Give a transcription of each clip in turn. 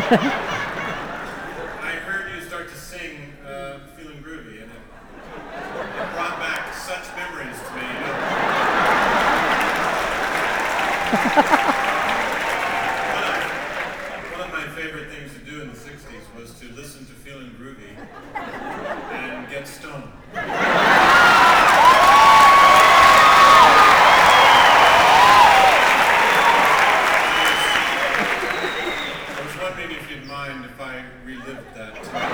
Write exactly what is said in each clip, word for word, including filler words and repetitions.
I heard you start to sing uh, Feeling Groovy, and it, it brought back such memories to me. You know? one, of, one of my favorite things to do in the sixties was to listen to Feeling Groovy and get stoned. If you'd mind if I relived that time.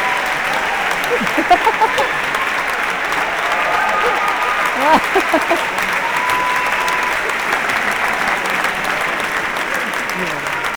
Ha ha ha!